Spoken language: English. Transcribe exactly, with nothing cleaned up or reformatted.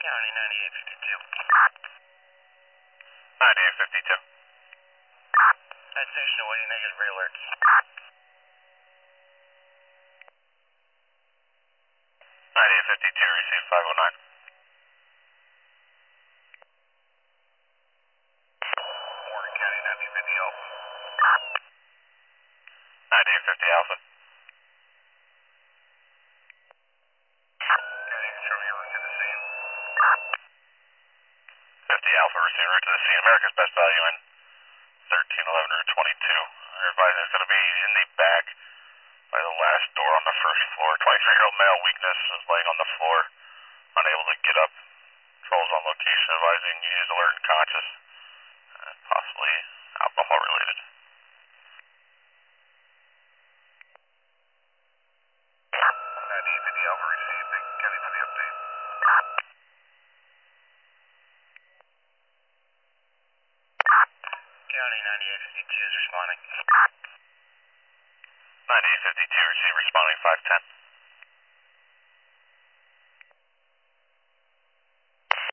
County ninety-eight fifty-two. ninety-eight fifty-two. At station awaiting negative re-alerts. ninety-eight fifty-two, receive five oh nine. Warren County ninety fifty Alpha. ninety-eight fifty Alpha. County Control, you're route to the scene. fifty Alpha, receive route to the scene. America's best value in thirteen eleven or twenty-two. Your advisor is going to be in the back by the last door on the first floor. twenty-three-year-old male, weakness, is laying on the floor, unable to get up. Controls on location, advising he is alert and conscious, uh, possibly alcohol related. ninety-eight fifty Alpha received. Thank you, County, for the update. County ninety-eight fifty-two is responding. ninety-eight fifty-two, receive responding five ten.